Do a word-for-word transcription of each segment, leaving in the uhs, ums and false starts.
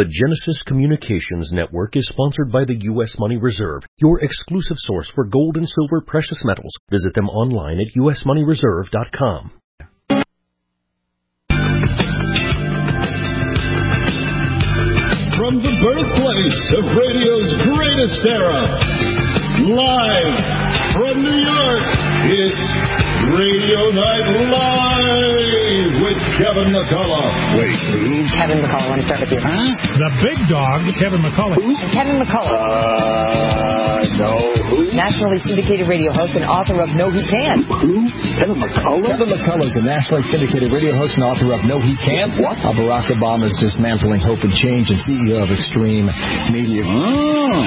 The Genesis Communications Network is sponsored by the U S Money Reserve, your exclusive source for gold and silver precious metals. Visit them online at u s money reserve dot com. From the birthplace of radio's greatest era, live from New York, it's Radio Night Live with Kevin McCullough. Wait, who? Kevin McCullough. Let me start with you. Huh? The big dog, Kevin McCullough. Who? Kevin McCullough. Uh, no. Who? Nationally syndicated radio host and author of No He Can't. Who? Kevin McCullough? Kevin McCullough is a nationally syndicated radio host and author of No He Can't. What? Uh, Barack Obama's dismantling hope and change and C E O of Extreme Media. Oh.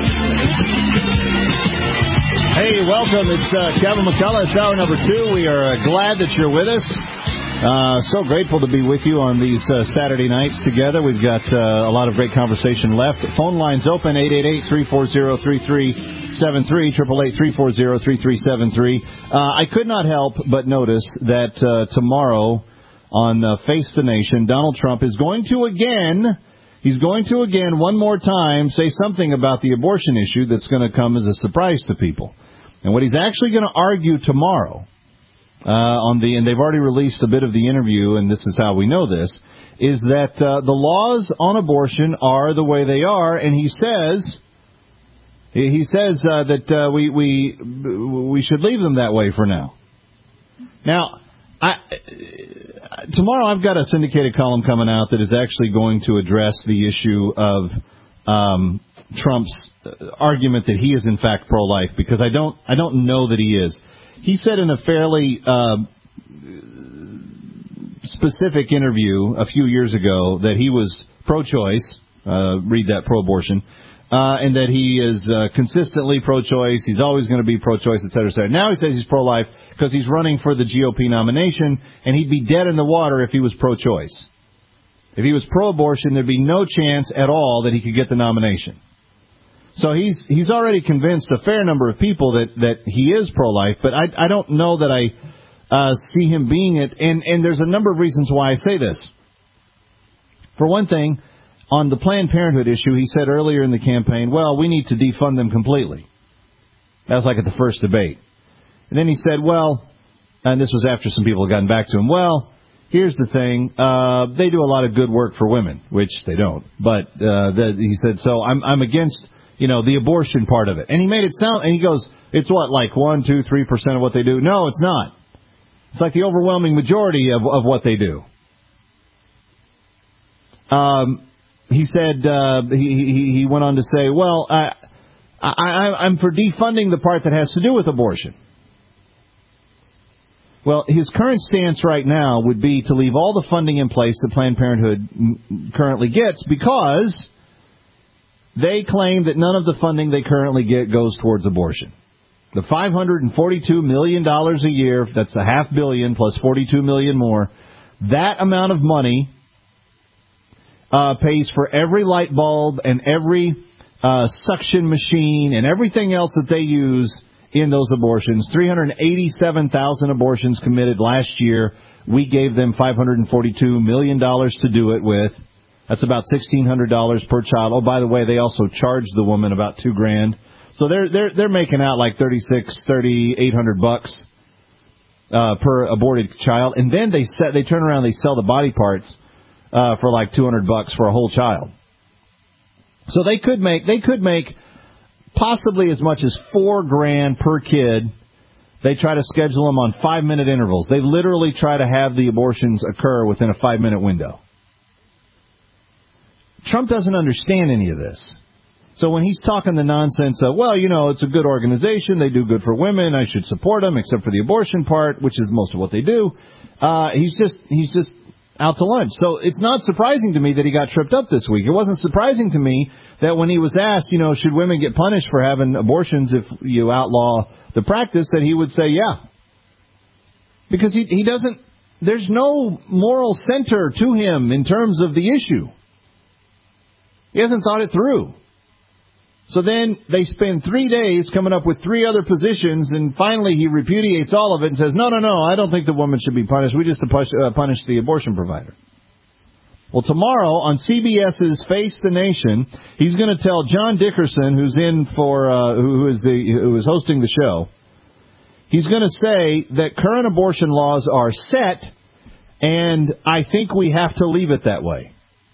Hey, welcome. It's uh, Kevin McCullough. It's hour number two. We are uh, glad that you're with us. Uh, so grateful to be with you on these uh, Saturday nights together. We've got uh, a lot of great conversation left. Phone lines open, eight eight eight, three four zero, three three seven three, eight eight eight, three four zero, three three seven three. Uh, I could not help but notice that uh, tomorrow on uh, Face the Nation, Donald Trump is going to again... He's going to, again, one more time, say something about the abortion issue that's going to come as a surprise to people. And what he's actually going to argue tomorrow, uh, on the, and they've already released a bit of the interview, and this is how we know this, is that uh, the laws on abortion are the way they are, and he says, he says uh, that uh, we we we should leave them that way for now. Now, I, tomorrow I've got a syndicated column coming out that is actually going to address the issue of um, Trump's argument that he is in fact pro-life, because I don't I don't know that he is. He said in a fairly uh, specific interview a few years ago that he was pro-choice, uh, read that, pro-abortion, Uh, and that he is uh, consistently pro-choice. He's always going to be pro-choice, et cetera, et cetera. Now he says he's pro-life because he's running for the G O P nomination, and he'd be dead in the water if he was pro-choice. If he was pro-abortion, there'd be no chance at all that he could get the nomination. So he's he's already convinced a fair number of people that, that he is pro-life, but I, I don't know that I uh, see him being it. And, and there's a number of reasons why I say this. For one thing, on the Planned Parenthood issue, he said earlier in the campaign, well, we need to defund them completely. That was like at the first debate. And then he said, well, and this was after some people had gotten back to him, well, here's the thing, uh, they do a lot of good work for women, which they don't. But uh, the, he said, so I'm, I'm against, you know, the abortion part of it. And he made it sound, and he goes, it's what, like one, two, three percent of what they do? No, it's not. It's like the overwhelming majority of, of what they do. Um... He said, uh, he, he went on to say, well, I, I, I'm for defunding the part that has to do with abortion. Well, his current stance right now would be to leave all the funding in place that Planned Parenthood currently gets, because they claim that none of the funding they currently get goes towards abortion. The five hundred forty-two million dollars a year, that's a half billion plus forty-two million dollars more, that amount of money Uh, pays for every light bulb and every uh, suction machine and everything else that they use in those abortions. three hundred eighty-seven thousand abortions committed last year. We gave them five hundred forty-two million dollars to do it with. That's about sixteen hundred dollars per child. Oh, by the way, they also charged the woman about two grand. So they're they're they're making out like thirty-six, thirty-eight hundred bucks uh, per aborted child. And then they set they turn around and they sell the body parts Uh, for like two hundred bucks for a whole child. So they could make, they could make possibly as much as four grand per kid. They try to schedule them on five minute intervals. They literally try to have the abortions occur within a five minute window. Trump doesn't understand any of this. So when he's talking the nonsense of, well, you know, it's a good organization, they do good for women, I should support them, except for the abortion part, which is most of what they do, uh, he's just, he's just, out to lunch. So it's not surprising to me that he got tripped up this week. It wasn't surprising to me that when he was asked, you know, should women get punished for having abortions if you outlaw the practice, that he would say, yeah. Because he, he doesn't, there's no moral center to him in terms of the issue. He hasn't thought it through. So then they spend three days coming up with three other positions, and finally he repudiates all of it and says, no, no, no, I don't think the woman should be punished. We just punish, uh, punish the abortion provider. Well, tomorrow on C B S's Face the Nation, he's going to tell John Dickerson, who's in for uh, who is the who is hosting the show. He's going to say that current abortion laws are set, and I think we have to leave it that way.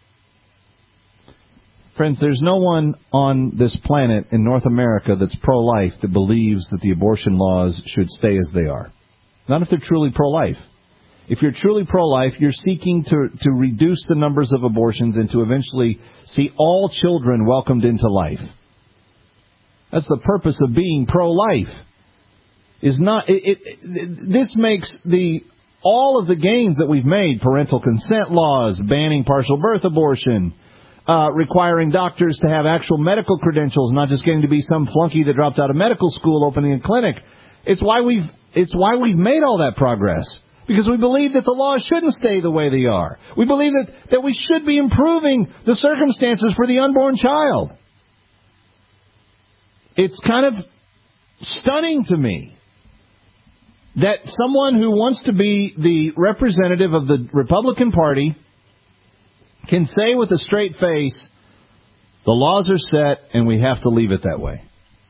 Friends, there's no one on this planet in North America that's pro-life that believes that the abortion laws should stay as they are. Not if they're truly pro-life. If you're truly pro-life, you're seeking to, to reduce the numbers of abortions and to eventually see all children welcomed into life. That's the purpose of being pro-life. Is not it, it, it, this makes the all of the gains that we've made, parental consent laws, banning partial birth abortion, uh, requiring doctors to have actual medical credentials, not just getting to be some flunky that dropped out of medical school opening a clinic. It's why we've it's why we've made all that progress. Because we believe that the laws shouldn't stay the way they are. We believe that, that we should be improving the circumstances for the unborn child. It's kind of stunning to me that someone who wants to be the representative of the Republican Party can say with a straight face, the laws are set and we have to leave it that way.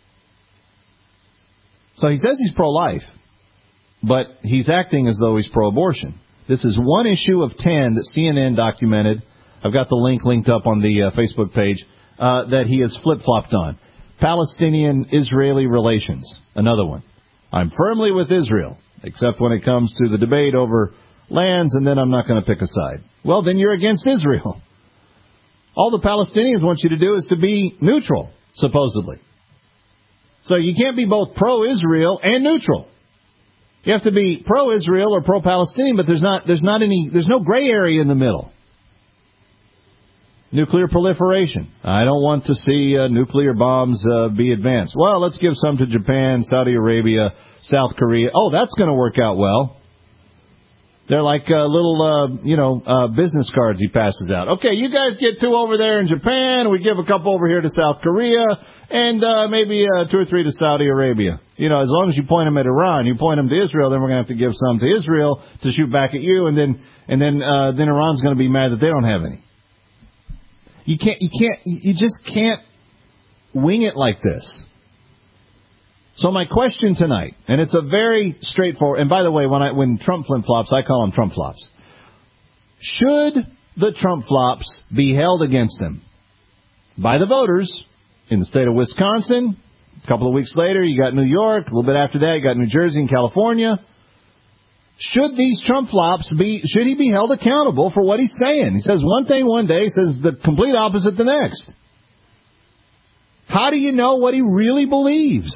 So he says he's pro-life, but he's acting as though he's pro-abortion. This is one issue of ten that C N N documented. I've got the link linked up on the uh, Facebook page uh, that he has flip-flopped on. Palestinian-Israeli relations, another one. I'm firmly with Israel, except when it comes to the debate over lands, and then I'm not going to pick a side. Well, then you're against Israel. All the Palestinians want you to do is to be neutral, supposedly. So you can't be both pro-Israel and neutral. You have to be pro-Israel or pro-Palestinian, but there's not there's not any there's no gray area in the middle. Nuclear proliferation. I don't want to see uh, nuclear bombs uh, be advanced. Well, let's give some to Japan, Saudi Arabia, South Korea. Oh, that's going to work out well. They're like uh, little, uh, you know, uh, business cards he passes out. Okay, you guys get two over there in Japan. We give a couple over here to South Korea, and uh, maybe uh, two or three to Saudi Arabia. You know, as long as you point them at Iran, you point them to Israel, then we're going to have to give some to Israel to shoot back at you, and then and then uh, then Iran's going to be mad that they don't have any. You can't, you can't, you just can't wing it like this. So my question tonight, and it's a very straightforward, and by the way, when I, when Trump flip-flops, I call them Trump flops. Should the Trump flops be held against him by the voters in the state of Wisconsin? A couple of weeks later, you got New York. A little bit after that, you got New Jersey and California. Should these Trump flops be, should he be held accountable for what he's saying? He says one thing one day, says the complete opposite the next. How do you know what he really believes?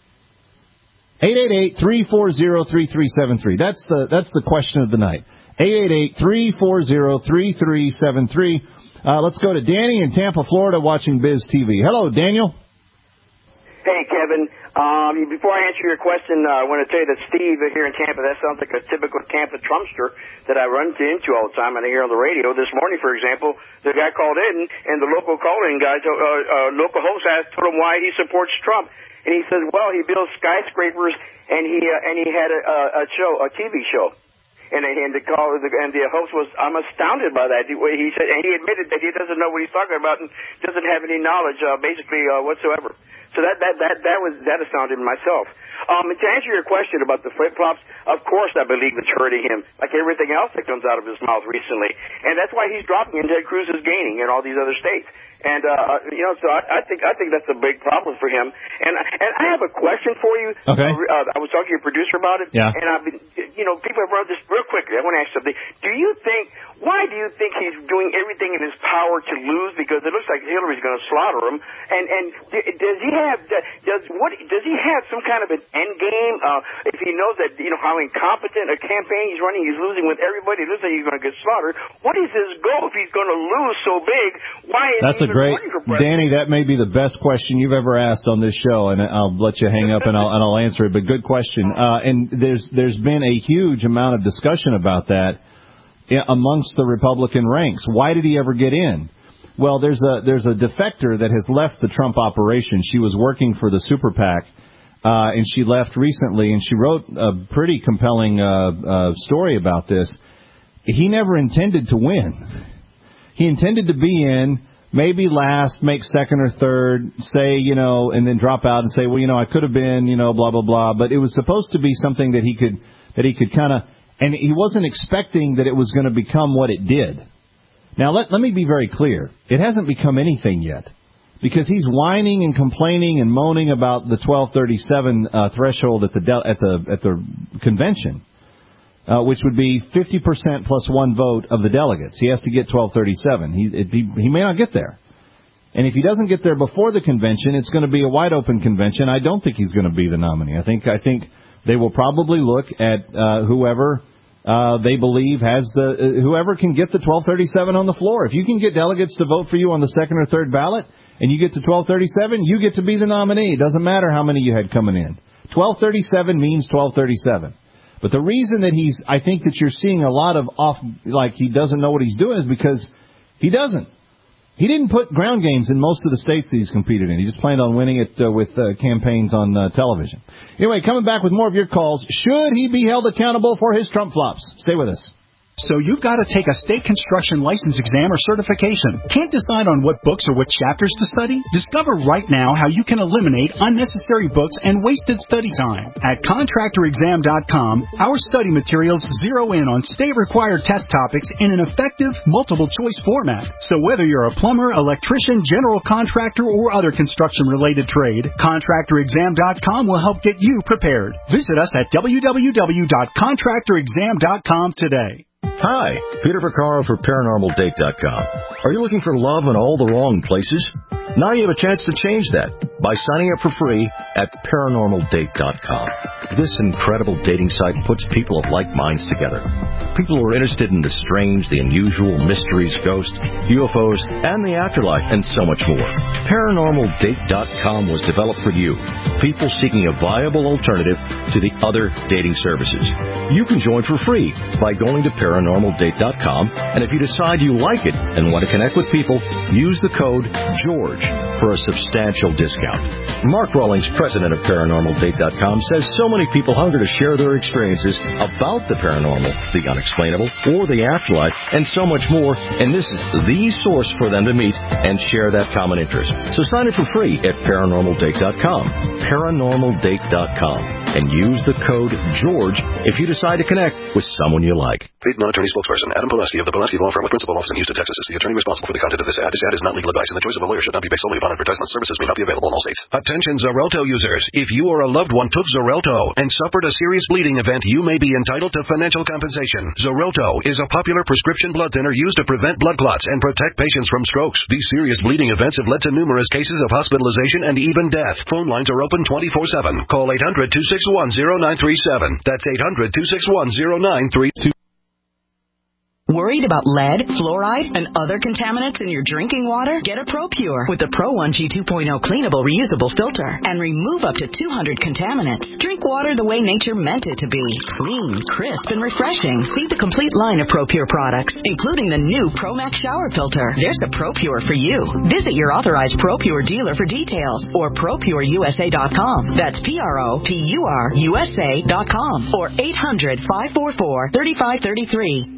eight eight eight, three four zero, three three seven three. That's the, that's the question of the night. eight eight eight, three four zero, three three seven three. Uh, let's go to Danny in Tampa, Florida, watching Biz T V. Hello, Daniel. Hey, Kevin. Um, before I answer your question, uh, I want to tell you that Steve here in Tampa, that sounds like a typical Tampa Trumpster that I run into all the time and I hear on the radio. This morning, for example, the guy called in, and the local call-in guy, uh, uh, local host asked, told him why he supports Trump. And he says, well, he builds skyscrapers, and he uh, and he had a, a show, a T V show. And, and the call, and the host was, I'm astounded by that. He, he said, and he admitted that he doesn't know what he's talking about and doesn't have any knowledge, uh, basically, uh, whatsoever. So that, that, that, that was, that astounded myself. Um, and to answer your question about the flip-flops, of course I believe it's hurting him, like everything else that comes out of his mouth recently. And that's why he's dropping and Ted Cruz is gaining in all these other states. And, uh, you know, so I, I think, I think that's a big problem for him. And, and I have a question for you. Okay. Uh, I was talking to your producer about it. Yeah. And I've been, you know, people have brought this real quickly. I want to ask something. Do you think, why do you think he's doing everything in his power to lose? Because it looks like Hillary's going to slaughter him. And, and does he have, does, what, does he have some kind of an end game? Uh, if he knows that, you know, how incompetent a campaign he's running, he's losing with everybody, it looks like he's going to get slaughtered. What is his goal if he's going to lose so big? Why is That's he a great, Danny, that may be the best question you've ever asked on this show, and I'll let you hang up and I'll, and I'll answer it, but good question. Uh, and there's there's been a huge amount of discussion about that amongst the Republican ranks. Why did he ever get in? Well, there's a there's a defector that has left the Trump operation. She was working for the Super PAC, uh, and she left recently, and she wrote a pretty compelling uh, uh, story about this. He never intended to win. he intended to be in, maybe last, make second or third, say, you know, and then drop out and say, well, you know, I could have been, you know, blah, blah, blah. But it was supposed to be something that he could, that he could kind of, and he wasn't expecting that it was going to become what it did. Now, let, let me be very clear. It hasn't become anything yet, because he's whining and complaining and moaning about the twelve thirty-seven uh, threshold at the de- at the at the convention, uh, which would be fifty percent plus one vote of the delegates. He has to get twelve thirty-seven. He, it, he he may not get there, and if he doesn't get there before the convention, it's going to be a wide open convention. I don't think he's going to be the nominee. I think I think they will probably look at uh, whoever. Uh, they believe has the uh, whoever can get the twelve thirty-seven on the floor. If you can get delegates to vote for you on the second or third ballot, and you get to twelve thirty-seven, you get to be the nominee. It doesn't matter how many you had coming in. twelve thirty-seven means twelve thirty-seven. But the reason that he's, I think that you're seeing a lot of off, like he doesn't know what he's doing, is because he doesn't. He didn't put ground games in most of the states that he's competed in. He just planned on winning it uh, with uh, campaigns on uh, television. Anyway, coming back with more of your calls. Should he be held accountable for his Trump flops? Stay with us. So you've got to take a state construction license exam or certification. Can't decide on what books or what chapters to study? Discover right now how you can eliminate unnecessary books and wasted study time. At contractor exam dot com, our study materials zero in on state-required test topics in an effective, multiple-choice format. So whether you're a plumber, electrician, general contractor, or other construction-related trade, contractor exam dot com will help get you prepared. Visit us at w w w dot contractor exam dot com today. Hi, Peter Vaccaro for paranormal date dot com. Are you looking for love in all the wrong places? Now you have a chance to change that by signing up for free at paranormal date dot com. This incredible dating site puts people of like minds together. People who are interested in the strange, the unusual, mysteries, ghosts, U F Os, and the afterlife, and so much more. paranormal date dot com was developed for you, people seeking a viable alternative to the other dating services. You can join for free by going to paranormal date dot com, and if you decide you like it and want to connect with people, use the code GEORGE for a substantial discount. Mark Rawlings, president of paranormal date dot com, says so many people hunger to share their experiences about the paranormal, the unexplainable, or the afterlife, and so much more, and this is the source for them to meet and share that common interest. So sign up for free at paranormal date dot com, paranormal date dot com, and use the code GEORGE if you decide to connect with someone you like. Paid non-attorney spokesperson Adam Pulaski of the Pulaski Law Firm with principal office in Houston, Texas, is the attorney responsible for the content of this ad. This ad is not legal advice, and the choice of a lawyer should not be based solely upon advertisement. Services may not be available in all states. Attention Xarelto users. If you or a loved one took Xarelto and suffered a serious bleeding event, you may be entitled to financial compensation. Xarelto is a popular prescription blood thinner used to prevent blood clots and protect patients from strokes. These serious bleeding events have led to numerous cases of hospitalization and even death. Phone lines are open twenty-four seven. Call eight hundred, two six one, zero nine three seven. That's eight hundred, two six one, zero nine three two. Worried about lead, fluoride, and other contaminants in your drinking water? Get a ProPure with the Pro one G two point oh cleanable reusable filter and remove up to two hundred contaminants. Drink water the way nature meant it to be. Clean, crisp, and refreshing. See the complete line of ProPure products, including the new ProMax shower filter. There's a ProPure for you. Visit your authorized ProPure dealer for details or pro pure u s a dot com. That's P R O P U R U S A dot com or eight hundred, five four four, three five three three.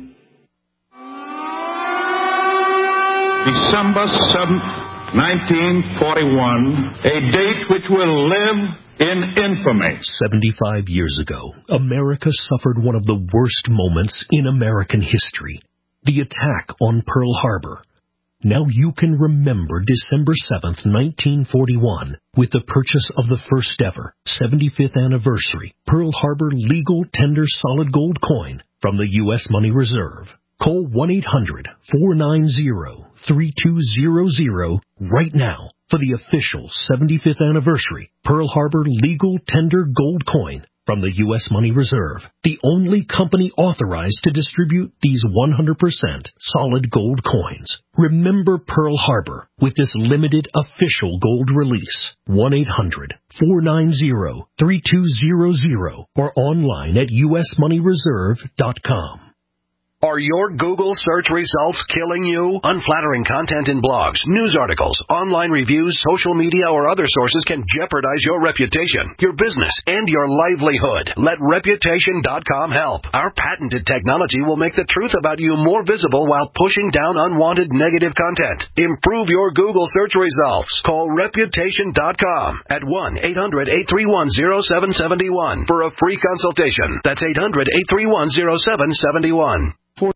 December seventh, nineteen forty-one, a date which will live in infamy. seventy-five years ago, America suffered one of the worst moments in American history, the attack on Pearl Harbor. Now you can remember December seventh, nineteen forty-one, with the purchase of the first ever seventy-fifth anniversary Pearl Harbor legal tender solid gold coin from the U S Money Reserve. Call one eight hundred, four nine zero, three two zero zero right now for the official seventy-fifth anniversary Pearl Harbor legal tender gold coin from the U S Money Reserve, the only company authorized to distribute these one hundred percent solid gold coins. Remember Pearl Harbor with this limited official gold release. one eight hundred, four nine zero, three two zero zero or online at u s money reserve dot com. Are your Google search results killing you? Unflattering content in blogs, news articles, online reviews, social media, or other sources can jeopardize your reputation, your business, and your livelihood. Let Reputation dot com help. Our patented technology will make the truth about you more visible while pushing down unwanted negative content. Improve your Google search results. Call Reputation dot com at one eight hundred eight three one oh seven seven one for a free consultation. That's eight hundred eight three one oh seven seven one.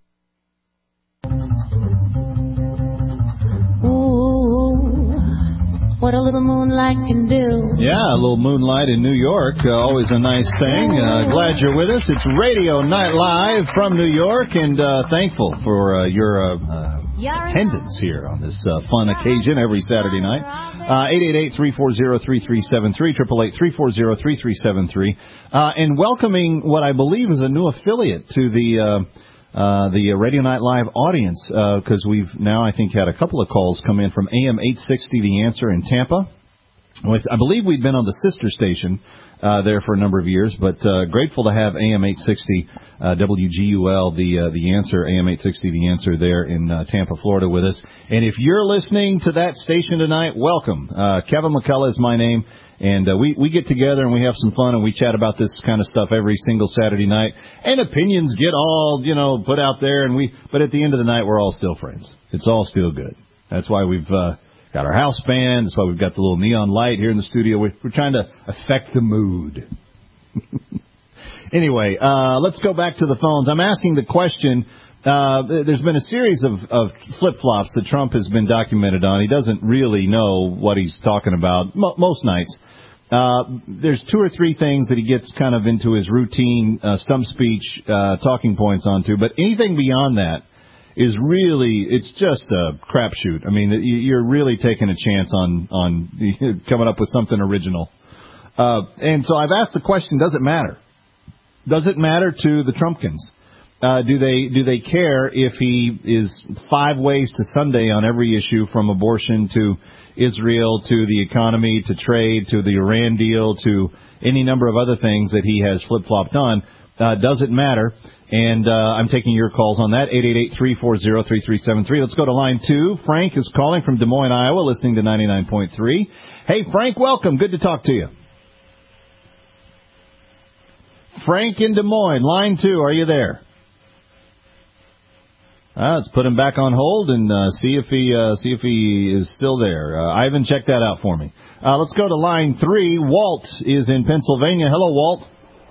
What a little moonlight can do. Yeah, a little moonlight in New York. Uh, always a nice thing. Uh, glad you're with us. It's Radio Night Live from New York, and uh, thankful for uh, your uh, uh, attendance here on this uh, fun occasion every Saturday night. Uh, eight eight eight, three four zero, three three seven three, eight eight eight, three four zero, three three seven three. Uh, and welcoming what I believe is a new affiliate to the... Uh, Uh, the Radio Night Live audience, because uh, we've now, I think, had a couple of calls come in from A M eight sixty, The Answer in Tampa. With, I believe we'd been on the sister station uh, there for a number of years, but uh, grateful to have A M eight sixty uh, W G U L, the uh, the Answer, A M eight sixty, The Answer there in uh, Tampa, Florida with us. And if you're listening to that station tonight, welcome. Uh, Kevin McCullough is my name. And uh, we, we get together and we have some fun and we chat about this kind of stuff every single Saturday night. And opinions get all, you know, put out there. And we, but at the end of the night, we're all still friends. It's all still good. That's why we've uh, got our house band. That's why we've got the little neon light here in the studio. We're, we're trying to affect the mood. Anyway, uh, let's go back to the phones. I'm asking the question. Uh, there's been a series of, of flip-flops that Trump has been documented on. He doesn't really know what he's talking about mo- most nights. Uh, there's two or three things that he gets kind of into his routine uh, stump speech uh, talking points onto, but anything beyond that is really, it's just a crapshoot. I mean, you're really taking a chance on, on coming up with something original. Uh, and so I've asked the question, does it matter? Does it matter to the Trumpkins? Uh, do they do they care if he is five ways to Sunday on every issue, from abortion to Israel to the economy to trade to the Iran deal to any number of other things that he has flip-flopped on? Uh, does it matter? And uh, I'm taking your calls on that, eight eight eight, three four zero, three three seven three. Let's go to line two. Frank is calling from Des Moines, Iowa, listening to ninety-nine point three. Hey, Frank, welcome. Good to talk to you. Frank in Des Moines, line two. Are you there? Uh, let's put him back on hold and uh, see if he uh, see if he is still there. Uh, Ivan, check that out for me. Uh, let's go to line three. Walt is in Pennsylvania. Hello, Walt.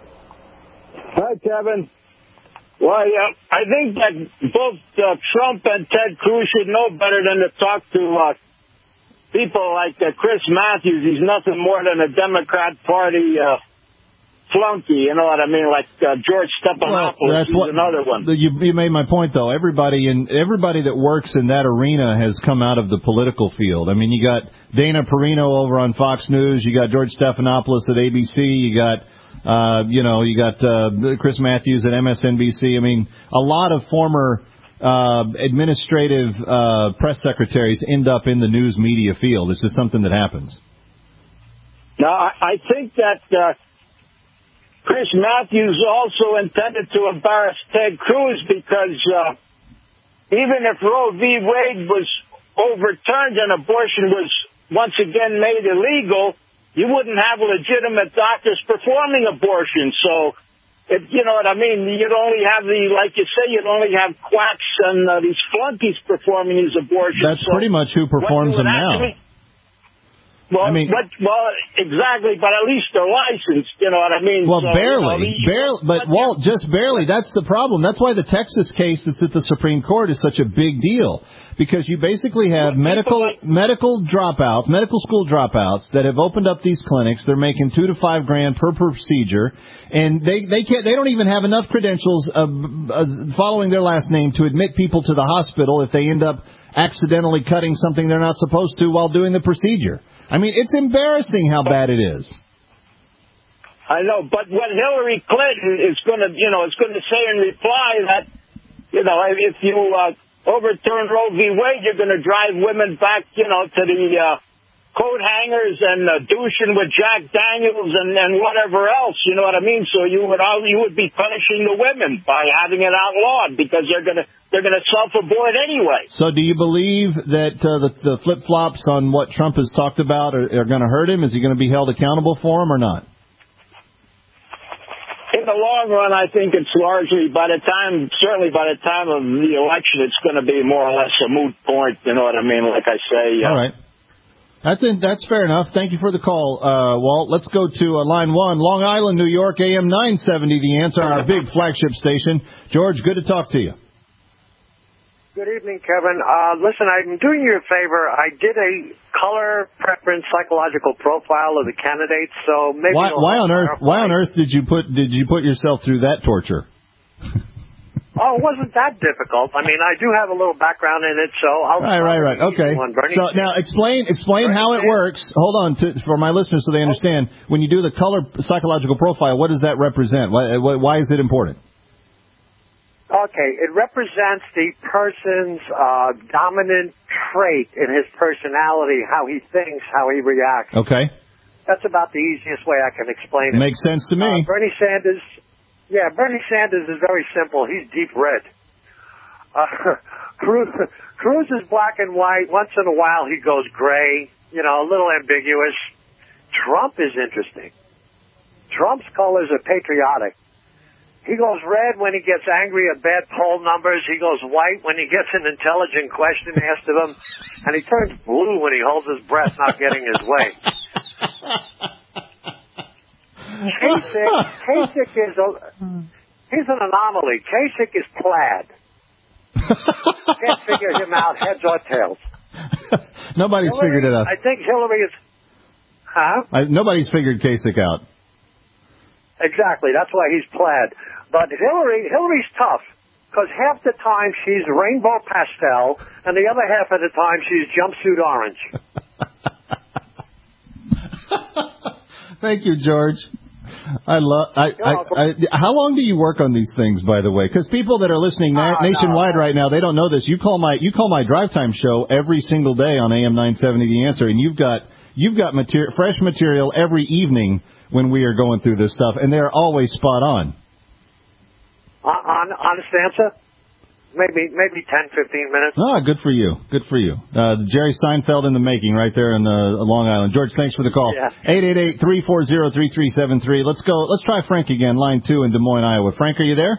Hi, Kevin. Well, yeah, I think that both uh, Trump and Ted Cruz should know better than to talk to uh, people like uh, Chris Matthews. He's nothing more than a Democrat Party uh flunky, you know what I mean? Like uh, George Stephanopoulos, well, that's what, another one. You, you made my point, though. Everybody in everybody that works in that arena has come out of the political field. I mean, you got Dana Perino over on Fox News. You got George Stephanopoulos at A B C. You got, uh, you know, you got uh, Chris Matthews at M S N B C. I mean, a lot of former uh, administrative uh, press secretaries end up in the news media field. It's just something that happens. Now, I, I think that Uh, Chris Matthews also intended to embarrass Ted Cruz because uh, even if Roe v. Wade was overturned and abortion was once again made illegal, you wouldn't have legitimate doctors performing abortion. So, if, you know what I mean? You'd only have the, like you say, you'd only have quacks and uh, these flunkies performing these abortions. That's so pretty much who performs them actually, now. Well, I mean, but, well, exactly, but at least they're licensed, you know what I mean? Well, so, barely, you know, barely, but, but Walt, just barely. That's the problem. That's why the Texas case that's at the Supreme Court is such a big deal, because you basically have well, medical like, medical dropouts, medical school dropouts that have opened up these clinics. They're making two to five grand per procedure, and they they can't. They don't even have enough credentials of, of following their last name to admit people to the hospital if they end up accidentally cutting something they're not supposed to while doing the procedure. I mean, it's embarrassing how bad it is. I know, but what Hillary Clinton is going to, you know, is going to say in reply that, you know, if you uh, overturn Roe v. Wade, you're going to drive women back, you know, to the uh, coat hangers and uh, douching with Jack Daniels and, and whatever else. You know what I mean? So you would you would be punishing the women by having it outlawed because they're gonna they're gonna self-abort anyway. So do you believe that uh, the, the flip-flops on what Trump has talked about are, are going to hurt him? Is he going to be held accountable for them or not? In the long run, I think it's largely, by the time, certainly by the time of the election, it's going to be more or less a moot point. You know what I mean? Like I say. Uh, All right. That's in, that's fair enough. Thank you for the call, uh, Walt. Let's go to uh, line one, Long Island, New York, A M nine seventy, The Answer, our big flagship station. George, good to talk to you. Good evening, Kevin. Uh, listen, I'm doing you a favor. I did a color preference psychological profile of the candidates, so maybe why, why on earth? Why on earth did you put did you put yourself through that torture? Oh, it wasn't that difficult. I mean, I do have a little background in it, so I'll. Right, right, right. Okay. One. Bernie, so now explain explain Bernie how it works. Hold on to, for my listeners so they understand. When you do the color psychological profile, what does that represent? Why, why is it important? Okay, it represents the person's uh, dominant trait in his personality, how he thinks, how he reacts. Okay. That's about the easiest way I can explain it. Makes sense to me. Uh, Bernie Sanders, yeah, Bernie Sanders is very simple. He's deep red. Uh, Cruz, Cruz is black and white. Once in a while he goes gray, you know, a little ambiguous. Trump is interesting. Trump's colors are patriotic. He goes red when he gets angry at bad poll numbers. He goes white when he gets an intelligent question asked of him. And he turns blue when he holds his breath not getting his way. Kasich, Kasich is a, he's an anomaly. Kasich is plaid. Can't figure him out, heads or tails. Nobody's Hillary, figured it out. I think Hillary is, huh? I, nobody's figured Kasich out. Exactly. That's why he's plaid. But Hillary, Hillary's tough because half the time she's rainbow pastel, and the other half of the time she's jumpsuit orange. Thank you, George. I love. I, I, I, how long do you work on these things, by the way? Because people that are listening na- uh, nationwide no. right now, they don't know this. You call my you call my drive time show every single day on A M nine seventy The Answer, and you've got you've got material, fresh material every evening when we are going through this stuff, and they're always spot on. Uh, on honest answer, maybe maybe ten, fifteen minutes. Ah, good for you. Good for you. Uh, Jerry Seinfeld in the making right there in uh, Long Island. George, thanks for the call. Yeah. eight eight eight, three four zero, three three seven three. Let's go. Let's try Frank again, line two in Des Moines, Iowa. Frank, are you there?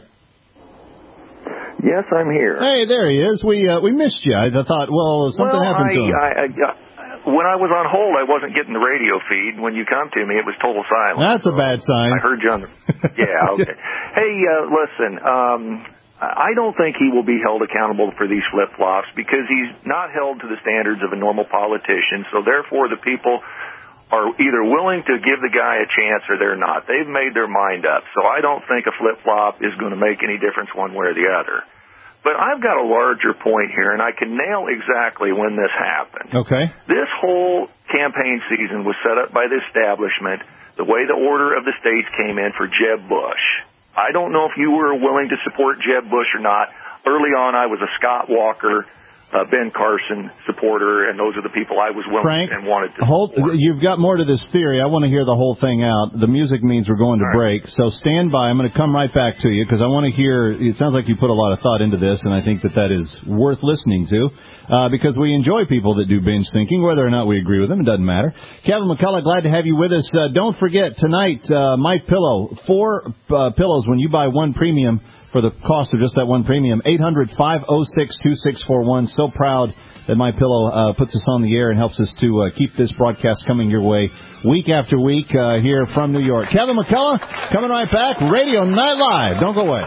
Yes, I'm here. Hey, there he is. We uh, we missed you. I thought, well, something well, happened I, to him. I, I, I, when I was on hold, I wasn't getting the radio feed. When you come to me, it was total silence. That's a bad sign. I heard you on the... Yeah, okay. Hey, uh, listen, um, I don't think he will be held accountable for these flip-flops because he's not held to the standards of a normal politician, so therefore the people are either willing to give the guy a chance or they're not. They've made their mind up, so I don't think a flip-flop is going to make any difference one way or the other. But I've got a larger point here, and I can nail exactly when this happened. Okay. This whole campaign season was set up by the establishment, the way the order of the states came in for Jeb Bush. I don't know if you were willing to support Jeb Bush or not. Early on, I was a Scott Walker, uh, Ben Carson supporter, and those are the people I was willing Frank, and wanted to hold, support. You've got more to this theory. I want to hear the whole thing out. The music means we're going to All break, so stand by. I'm going to come right back to you because I want to hear. It sounds like you put a lot of thought into this, and I think that that is worth listening to uh, because we enjoy people that do binge thinking, whether or not we agree with them. It doesn't matter. Kevin McCullough, glad to have you with us. Uh, don't forget tonight, uh, My Pillow, four uh, pillows when you buy one premium. For the cost of just that one premium, eight hundred, five oh six, two six four one. So proud that My Pillow uh, puts us on the air and helps us to uh, keep this broadcast coming your way week after week uh, here from New York. Kevin McCullough coming right back. Radio Night Live. Don't go away.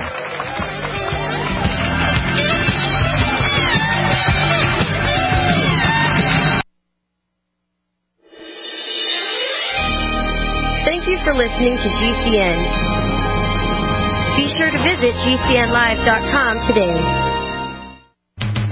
Thank you for listening to G C N. Be sure to visit G C N live dot com today.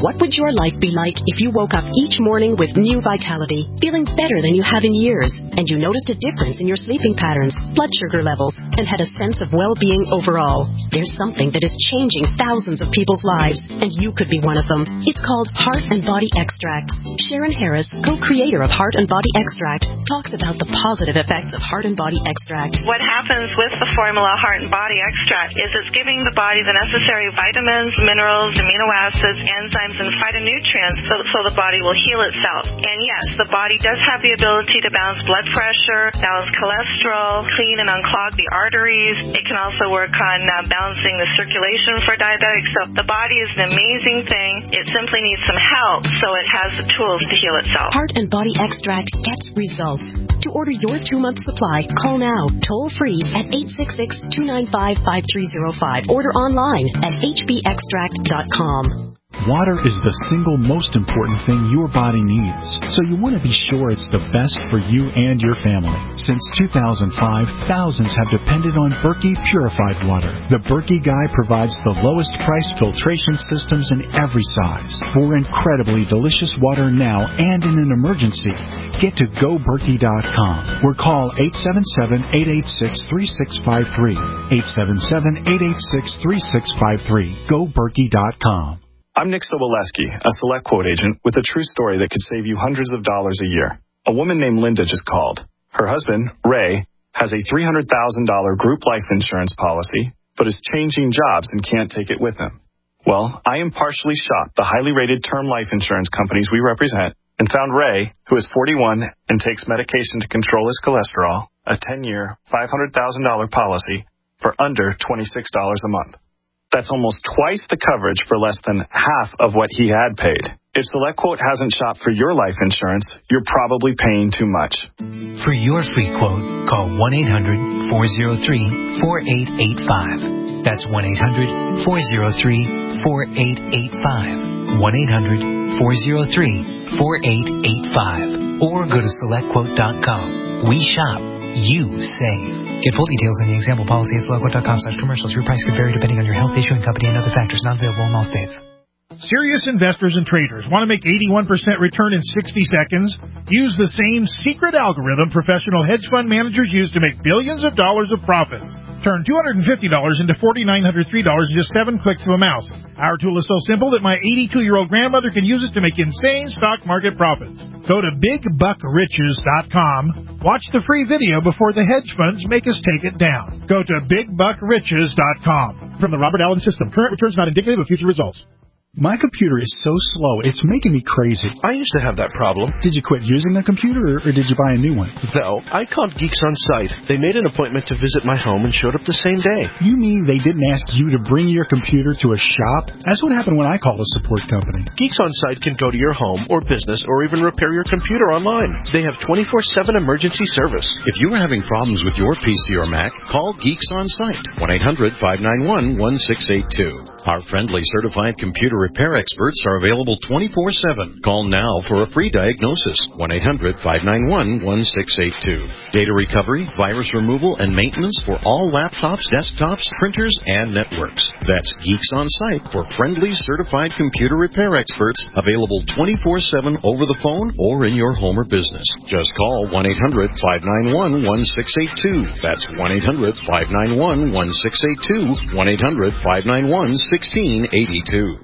What would your life be like if you woke up each morning with new vitality, feeling better than you have in years, and you noticed a difference in your sleeping patterns, blood sugar levels, and had a sense of well-being overall? There's something that is changing thousands of people's lives, and you could be one of them. It's called Heart and Body Extract. Sharon Harris, co-creator of Heart and Body Extract, talks about the positive effects of Heart and Body Extract. What happens with the formula Heart and Body Extract is it's giving the body the necessary vitamins, minerals, amino acids, enzymes, and phytonutrients so, so the body will heal itself. And yes, the body does have the ability to balance blood pressure, balance cholesterol, clean and unclog the arteries. It can also work on uh, balancing the circulation for diabetics. So the body is an amazing thing. It simply needs some help so it has the tools to heal itself. Heart and Body Extract gets results. To order your two-month supply, call now, toll-free at eight six six, two nine five, five three zero five. Order online at h b extract dot com. Water is the single most important thing your body needs, so you want to be sure it's the best for you and your family. Since two thousand five, thousands have depended on Berkey purified water. The Berkey Guy provides the lowest price filtration systems in every size. For incredibly delicious water now and in an emergency, get to go berkey dot com or call eight seven seven, eight eight six, three six five three. eight seven seven, eight eight six, three six five three. go berkey dot com. I'm Nick Soboleski, a Select Quote agent with a true story that could save you hundreds of dollars a year. A woman named Linda just called. Her husband, Ray, has a three hundred thousand dollars group life insurance policy, but is changing jobs and can't take it with him. Well, I impartially shopped the highly rated term life insurance companies we represent and found Ray, who is forty-one and takes medication to control his cholesterol, a ten-year, five hundred thousand dollars policy for under twenty-six dollars a month. That's almost twice the coverage for less than half of what he had paid. If SelectQuote hasn't shopped for your life insurance, you're probably paying too much. For your free quote, call one eight hundred, four oh three, four eight eight five. That's one eight hundred, four oh three, four eight eight five. one eight hundred, four oh three, four eight eight five. Or go to select quote dot com. We shop. You save. Get full details in the example policy at select quote dot com slash commercials. Your price could vary depending on your health, issuing company, and other factors. Not available in all states. Serious investors and traders want to make eighty-one percent return in sixty seconds? Use the same secret algorithm professional hedge fund managers use to make billions of dollars of profits. Turn two hundred fifty dollars into four thousand nine hundred three dollars in just seven clicks of a mouse. Our tool is so simple that my eighty-two-year-old grandmother can use it to make insane stock market profits. Go to big buck riches dot com. Watch the free video before the hedge funds make us take it down. Go to big buck riches dot com. From the Robert Allen System, current returns not indicative of future results. My computer is so slow, it's making me crazy. I used to have that problem. Did you quit using the computer, or, or did you buy a new one? No, I called Geeks On Site. They made an appointment to visit my home and showed up the same day. You mean they didn't ask you to bring your computer to a shop? That's what happened when I called a support company. Geeks On Site can go to your home or business or even repair your computer online. They have twenty-four seven emergency service. If you are having problems with your P C or Mac, call Geeks On Site, one eight hundred, five nine one, one six eight two. Our friendly certified computer repair experts are available twenty-four seven. Call now for a free diagnosis, one eight hundred, five nine one, one six eight two. Data recovery, virus removal, and maintenance for all laptops, desktops, printers, and networks. That's Geeks On Site for friendly certified computer repair experts, available twenty-four seven over the phone or in your home or business. Just call one eight hundred, five nine one, one six eight two. That's one eight hundred, five nine one, one six eight two, one eight hundred, five nine one, sixteen eighty-two.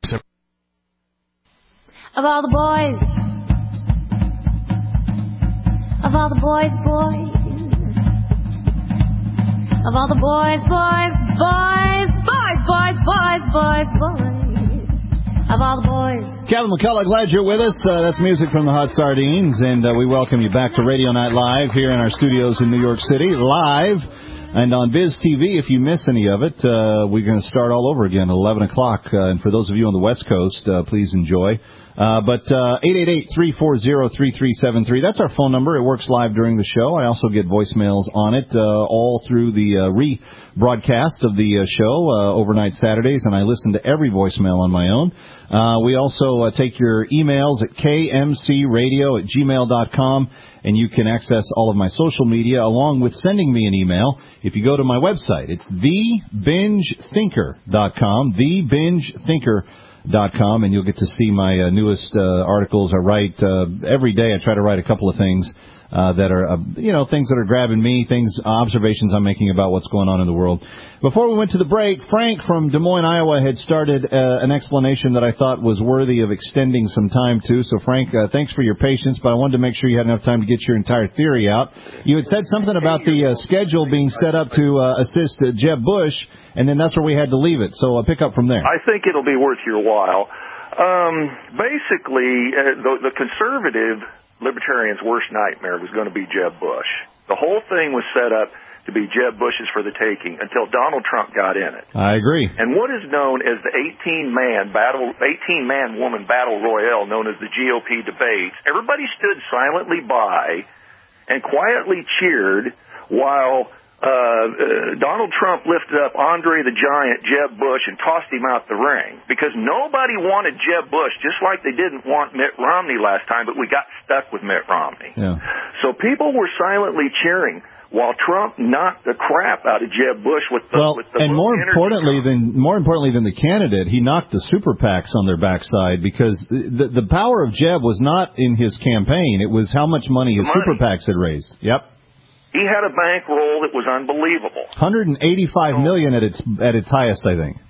Of all the boys, of all the boys, boys, of all the boys, boys, boys, boys, boys, boys, boys, boys, of all the boys. Kevin McCullough, glad you're with us. Uh, that's music from the Hot Sardines, and uh, we welcome you back to Radio Night Live here in our studios in New York City, live. And on Viz T V, if you miss any of it, uh, we're going to start all over again at eleven o'clock. Uh, and for those of you on the West Coast, uh, please enjoy. Uh, but uh, eight eight eight, three four zero, three three seven three, that's our phone number. It works live during the show. I also get voicemails on it uh, all through the uh, rebroadcast of the uh, show uh, overnight Saturdays, and I listen to every voicemail on my own. Uh, we also uh, take your emails at k m c radio at gmail dot com, and you can access all of my social media along with sending me an email. If you go to my website, it's the binge thinker dot com, the binge thinker dot com, and you'll get to see my uh, newest uh, articles. I write uh, every day. I try to write a couple of things uh, that are, uh, you know, things that are grabbing me, things, observations I'm making about what's going on in the world. Before we went to the break, Frank from Des Moines, Iowa, had started uh, an explanation that I thought was worthy of extending some time to. So, Frank, uh, thanks for your patience, but I wanted to make sure you had enough time to get your entire theory out. You had said something about the uh, schedule being set up to uh, assist uh, Jeb Bush, and then that's where we had to leave it. So I'll pick up from there. I think it'll be worth your while. Um, basically, uh, the, the conservative libertarian's worst nightmare was going to be Jeb Bush. The whole thing was set up to be Jeb Bush's for the taking until Donald Trump got in it. I agree. And what is known as the eighteen-man battle, eighteen-man-woman battle royale, known as the G O P debates, everybody stood silently by and quietly cheered while uh, uh, Donald Trump lifted up Andre the Giant, Jeb Bush, and tossed him out the ring. Because nobody wanted Jeb Bush, just like they didn't want Mitt Romney last time, but we got stuck with Mitt Romney. Yeah. So people were silently cheering while Trump knocked the crap out of Jeb Bush with the well, with the and more importantly than more importantly than the candidate, he knocked the super PACs on their backside, because the the power of Jeb was not in his campaign; it was how much money his money. super PACs had raised. Yep. He had a bankroll that was unbelievable. one hundred eighty-five so, million at its at its highest, I think.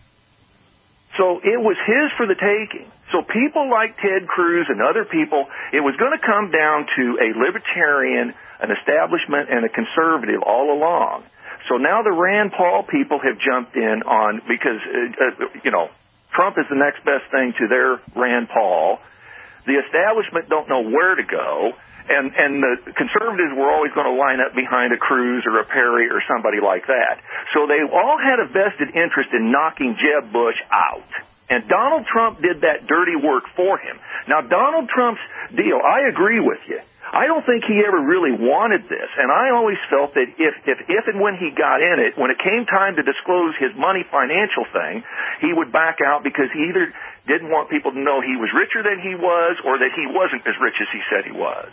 So it was his for the taking. So people like Ted Cruz and other people, it was going to come down to a libertarian, an establishment, and a conservative all along. So now the Rand Paul people have jumped in on, because, uh, uh, you know, Trump is the next best thing to their Rand Paul. The establishment don't know where to go. And, and the conservatives were always going to line up behind a Cruz or a Perry or somebody like that. So they all had a vested interest in knocking Jeb Bush out. And Donald Trump did that dirty work for him. Now, Donald Trump's deal, I agree with you. I don't think he ever really wanted this. And I always felt that if, if, if and when he got in it, when it came time to disclose his money financial thing, he would back out because he either didn't want people to know he was richer than he was or that he wasn't as rich as he said he was.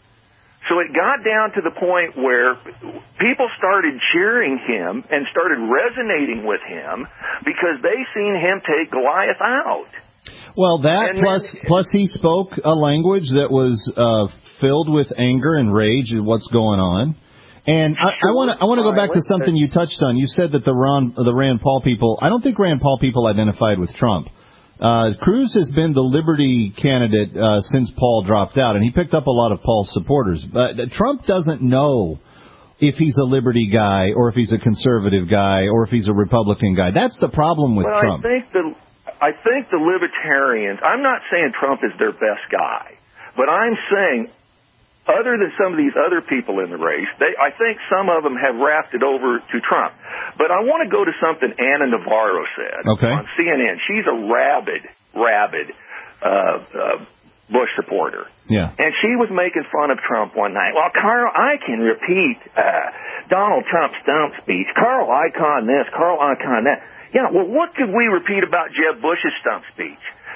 So it got down to the point where people started cheering him and started resonating with him because they seen him take Goliath out. Well, that and plus then, plus he spoke a language that was uh, filled with anger and rage at what's going on. And I want to I want to go back to something you touched on. You said that the Ron, the Rand Paul people, I don't think Rand Paul people identified with Trump. Uh, Cruz has been the Liberty candidate uh, since Paul dropped out, and he picked up a lot of Paul's supporters. But Trump doesn't know if he's a Liberty guy or if he's a conservative guy or if he's a Republican guy. That's the problem with well, Trump. I think the I think the libertarians, I'm not saying Trump is their best guy, but I'm saying other than some of these other people in the race, they, I think some of them have rafted over to Trump. But I want to go to something Anna Navarro said okay. on C N N. She's a rabid, rabid uh, uh, Bush supporter. Yeah. And she was making fun of Trump one night. Well, Carl, I can repeat uh, Donald Trump's stump speech. Carl Icahn this, Carl Icahn that. Yeah, well, what could we repeat about Jeb Bush's stump speech?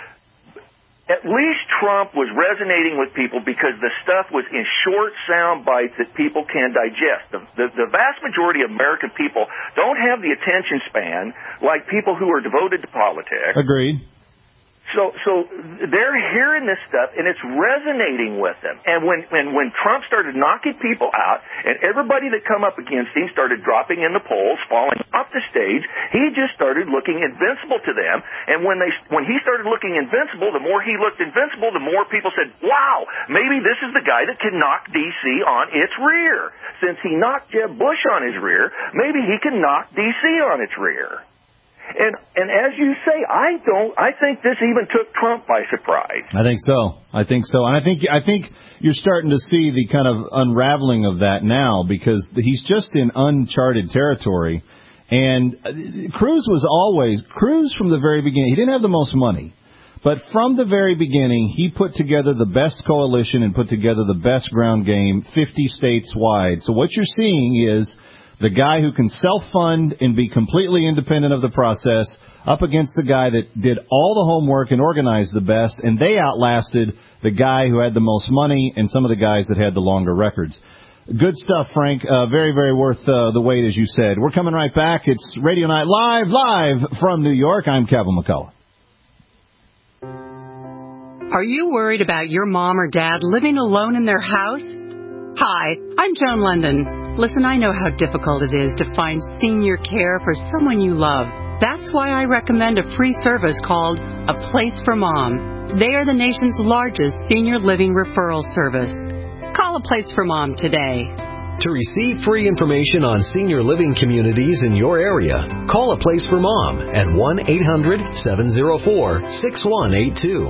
At least Trump was resonating with people because the stuff was in short sound bites that people can digest. The, the, the vast majority of American people don't have the attention span like people who are devoted to politics. Agreed. So, so they're hearing this stuff, and it's resonating with them. And when, when, when Trump started knocking people out, and everybody that come up against him started dropping in the polls, falling off the stage, he just started looking invincible to them. And when they, when he started looking invincible, the more he looked invincible, the more people said, wow, maybe this is the guy that can knock D C on its rear. Since he knocked Jeb Bush on his rear, maybe he can knock D C on its rear. And and as you say, I don't. I think this even took Trump by surprise. I think so. I think so, and I think I think you're starting to see the kind of unraveling of that now because he's just in uncharted territory. And Cruz was always Cruz from the very beginning. He didn't have the most money, but from the very beginning, he put together the best coalition and put together the best ground game, fifty states wide. So what you're seeing is the guy who can self-fund and be completely independent of the process up against the guy that did all the homework and organized the best, and they outlasted the guy who had the most money and some of the guys that had the longer records. Good stuff, Frank. Uh, very, very worth uh, the wait, as you said. We're coming right back. It's Radio Night Live, live from New York. I'm Kevin McCullough. Are you worried about your mom or dad living alone in their house? Hi, I'm Joan London. Listen, I know how difficult it is to find senior care for someone you love. That's why I recommend a free service called A Place for Mom. They are the nation's largest senior living referral service. Call A Place for Mom today. To receive free information on senior living communities in your area, call A Place for Mom at one eight hundred seven oh four six one eight two.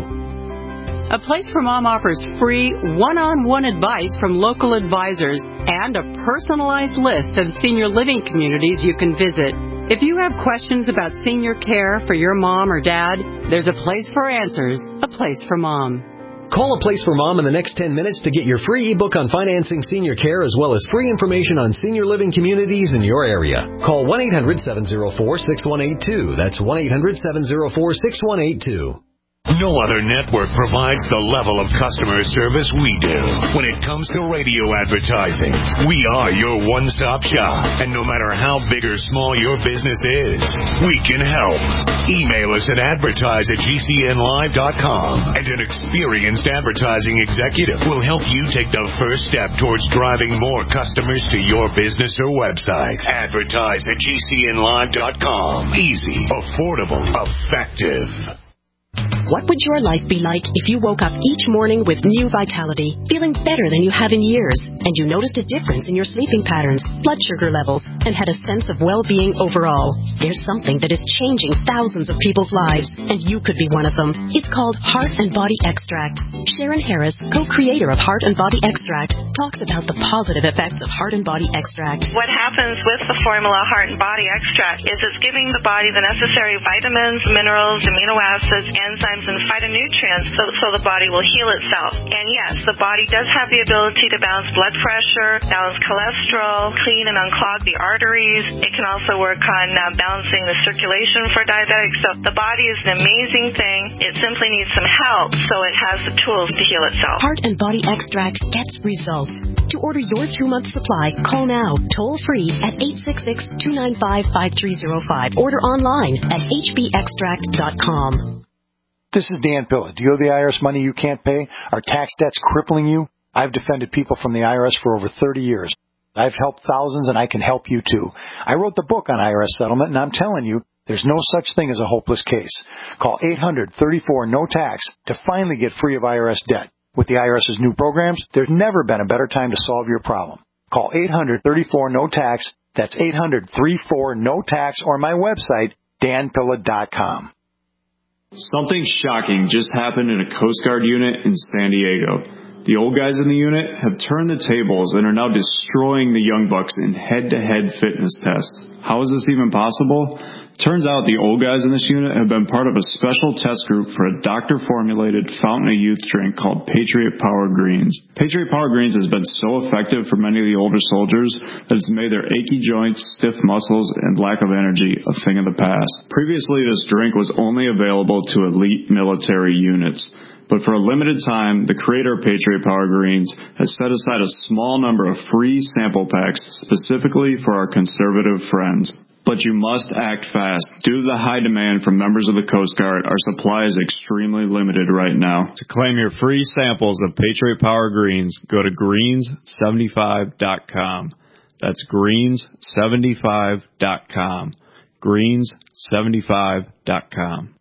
A Place for Mom offers free one-on-one advice from local advisors and a personalized list of senior living communities you can visit. If you have questions about senior care for your mom or dad, there's a place for answers, A Place for Mom. Call A Place for Mom in the next ten minutes to get your free ebook on financing senior care as well as free information on senior living communities in your area. Call one eight hundred seven oh four six one eight two. That's one eight hundred seven oh four six one eight two. No other network provides the level of customer service we do. When it comes to radio advertising, we are your one-stop shop. And no matter how big or small your business is, we can help. Email us at advertise at G C N live dot com, and an experienced advertising executive will help you take the first step towards driving more customers to your business or website. Advertise at G C N live dot com. Easy, affordable, effective. What would your life be like if you woke up each morning with new vitality, feeling better than you have in years, and you noticed a difference in your sleeping patterns, blood sugar levels, and had a sense of well-being overall? There's something that is changing thousands of people's lives, and you could be one of them. It's called Heart and Body Extract. Sharon Harris, co-creator of Heart and Body Extract, talks about the positive effects of Heart and Body Extract. What happens with the formula Heart and Body Extract is it's giving the body the necessary vitamins, minerals, amino acids, enzymes, and phytonutrients so, so the body will heal itself. And yes, the body does have the ability to balance blood pressure, balance cholesterol, clean and unclog the arteries. It can also work on uh, balancing the circulation for diabetics. So the body is an amazing thing. It simply needs some help so it has the tools to heal itself. Heart and Body Extract gets results. To order your two-month supply, call now, toll-free at eight six six, two nine five, five three zero five. Order online at h b extract dot com. This is Dan Pilla. Do you owe the I R S money you can't pay? Are tax debts crippling you? I've defended people from the I R S for over thirty years. I've helped thousands, and I can help you too. I wrote the book on I R S settlement, and I'm telling you, there's no such thing as a hopeless case. Call eight hundred, thirty-four, no tax to finally get free of I R S debt. With the IRS's new programs, there's never been a better time to solve your problem. Call eight hundred, thirty-four, no tax. That's eight hundred, thirty-four, no tax, or my website, dan pilla dot com. Something shocking just happened in a Coast Guard unit in San Diego. The old guys in the unit have turned the tables and are now destroying the young bucks in head-to-head fitness tests. How is this even possible? Turns out the old guys in this unit have been part of a special test group for a doctor-formulated fountain of youth drink called Patriot Power Greens. Patriot Power Greens has been so effective for many of the older soldiers that it's made their achy joints, stiff muscles, and lack of energy a thing of the past. Previously, this drink was only available to elite military units. But for a limited time, the creator of Patriot Power Greens has set aside a small number of free sample packs specifically for our conservative friends. But you must act fast. Due to the high demand from members of the Coast Guard, our supply is extremely limited right now. To claim your free samples of Patriot Power Greens, go to greens seventy-five dot com. That's greens seventy-five dot com. greens seventy-five dot com.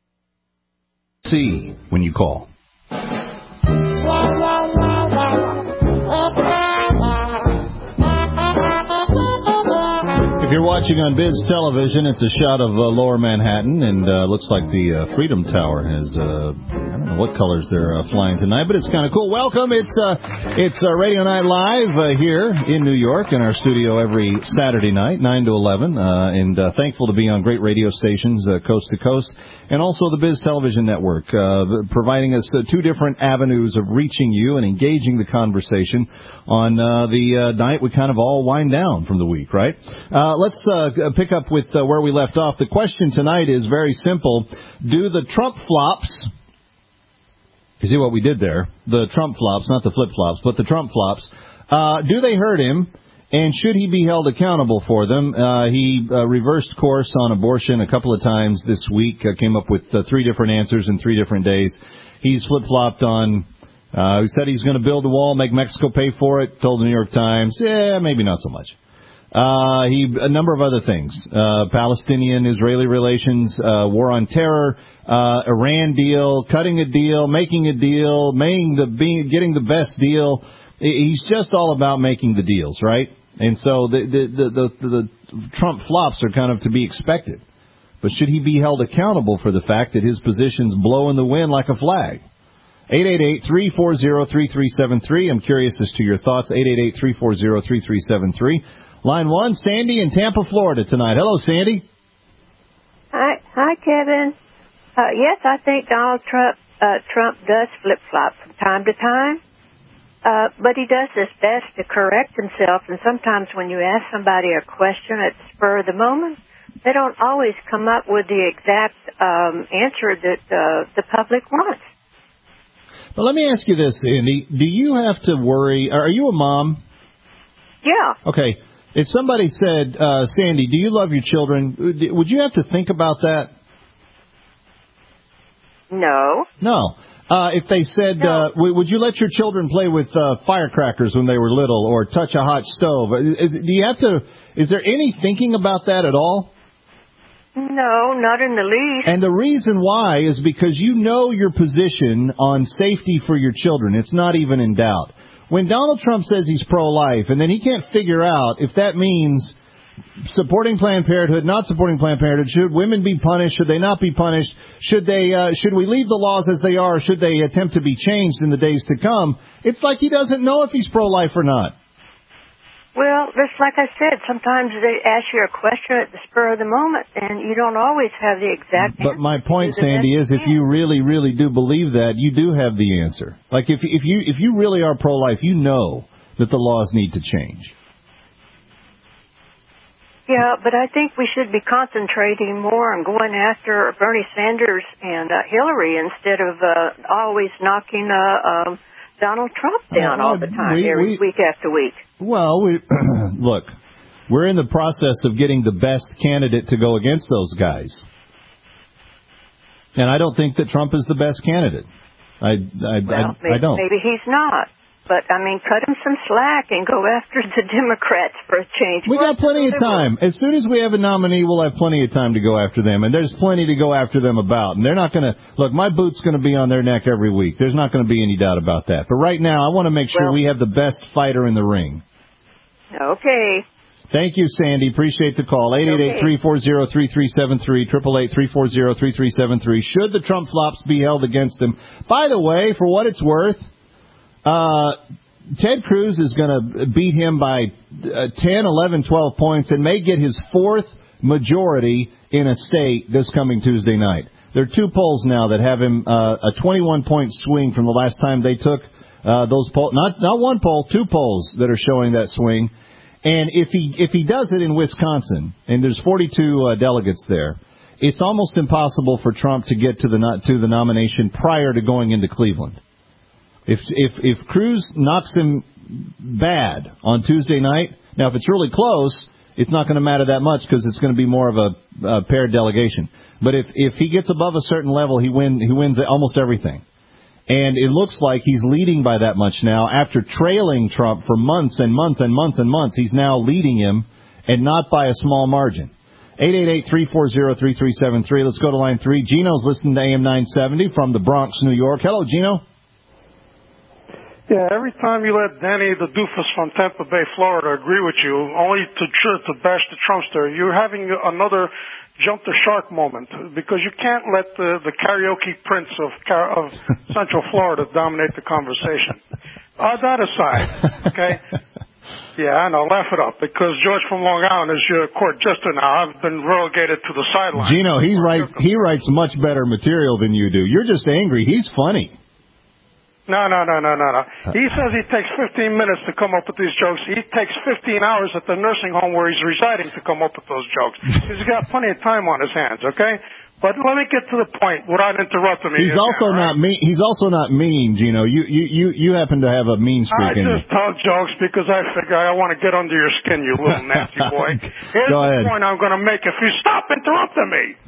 See when you call. If you're watching on Biz Television, it's a shot of uh, Lower Manhattan, and uh, looks like the uh, Freedom Tower has, uh, I don't know what colors they're uh, flying tonight, but it's kind of cool. Welcome. It's uh, it's uh, Radio Night Live uh, here in New York in our studio every Saturday night, nine to eleven, uh, and uh, thankful to be on great radio stations uh, coast to coast, and also the Biz Television Network, uh, providing us uh, two different avenues of reaching you and engaging the conversation on uh, the uh, night we kind of all wind down from the week, right? Uh, let's uh, pick up with uh, where we left off. The question tonight is very simple. Do the Trump flops, you see what we did there, the Trump flops, not the flip-flops, but the Trump flops, uh, do they hurt him, and should he be held accountable for them? Uh, he uh, reversed course on abortion a couple of times this week, uh, came up with uh, three different answers in three different days. He's flip-flopped on, uh, he said he's going to build a wall, make Mexico pay for it, told the New York Times, yeah, maybe not so much. Uh, he, a number of other things, uh, Palestinian-Israeli relations, uh, war on terror, uh, Iran deal, cutting a deal, making a deal, making the, being, getting the best deal. He's just all about making the deals, right? And so the, the, the, the, the Trump flops are kind of to be expected. But should he be held accountable for the fact that his positions blow in the wind like a flag? eight eight eight, three four zero, three three seven three. I'm curious as to your thoughts. eight eight eight, three four zero, three three seven three. Line one, Sandy in Tampa, Florida tonight. Hello, Sandy. Hi, hi, Kevin. Uh, yes, I think Donald Trump, uh, Trump does flip-flop from time to time. Uh, but he does his best to correct himself, and sometimes when you ask somebody a question at the spur of the moment, they don't always come up with the exact um, answer that uh, the public wants. Well, let me ask you this, Andy. Do you have to worry? Are you a mom? Yeah. Okay. If somebody said, uh, Sandy, do you love your children, would you have to think about that? No. No. Uh, if they said, no. uh, w- would you let your children play with uh, firecrackers when they were little or touch a hot stove? Is, do you have to, is there any thinking about that at all? No, not in the least. And the reason why is because you know your position on safety for your children. It's not even in doubt. When Donald Trump says he's pro-life, and then he can't figure out if that means supporting Planned Parenthood, not supporting Planned Parenthood, should women be punished, should they not be punished, should they, uh, should we leave the laws as they are, or should they attempt to be changed in the days to come, it's like he doesn't know if he's pro-life or not. Well, just like I said, sometimes they ask you a question at the spur of the moment, and you don't always have the exact answer. But my point, Sandy, is if you really, really do believe that, you do have the answer. Like if if you if you really are pro-life, you know that the laws need to change. Yeah, but I think we should be concentrating more on going after Bernie Sanders and uh, Hillary instead of uh, always knocking uh, um, Donald Trump down uh, all the time, we, every we, week after week. Well, we, look, we're in the process of getting the best candidate to go against those guys. And I don't think that Trump is the best candidate. I, I, well, I, maybe, I don't. Maybe he's not. But, I mean, cut him some slack and go after the Democrats for a change. We got plenty of time. As soon as we have a nominee, we'll have plenty of time to go after them. And there's plenty to go after them about. And they're not going to, look, my boot's going to be on their neck every week. There's not going to be any doubt about that. But right now, I want to make sure well, we have the best fighter in the ring. Okay. Thank you, Sandy. Appreciate the call. eight eight eight, three four zero, three three seven three, eight eight eight, three four zero, three three seven three. Should the Trump flops be held against him? By the way, for what it's worth, uh, Ted Cruz is going to beat him by uh, ten, eleven, twelve points and may get his fourth majority in a state this coming Tuesday night. There are two polls now that have him uh, a twenty-one point swing from the last time they took uh, those polls. Not not one poll, two polls that are showing that swing. And if he if he does it in Wisconsin, and there's forty-two uh, delegates there, it's almost impossible for Trump to get to the to the nomination prior to going into Cleveland. If if if Cruz knocks him bad on Tuesday night, now if it's really close, it's not going to matter that much because it's going to be more of a, a paired delegation. But if if he gets above a certain level, he win he wins almost everything. And it looks like he's leading by that much now. After trailing Trump for months and months and months and months, he's now leading him, and not by a small margin. eight eight eight, three four zero, three three seven three. Let's go to line three. Gino's listening to A M nine seventy from the Bronx, New York. Hello, Gino. Yeah, every time you let Danny the doofus from Tampa Bay, Florida, agree with you, only to sure to bash the Trumpster, you're having another jump the shark moment, because you can't let the, the karaoke prince of, of Central Florida dominate the conversation. All that aside, okay? Yeah, I know, laugh it up, because George from Long Island is your court jester now. I've been relegated to the sideline. Gino, he writes he writes much better material than you do. You're just angry. He's funny. No, no, no, no, no, no. He says he takes fifteen minutes to come up with these jokes. He takes fifteen hours at the nursing home where he's residing to come up with those jokes. He's got plenty of time on his hands, okay? But let me get to the point without interrupting me. He's also right? not mean. He's also not mean, Gino. You, you, you, you happen to have a mean streak I in you. just tell jokes because I figure I want to get under your skin, you little nasty boy. Here's Go the ahead. point I'm going to make if you stop interrupting me.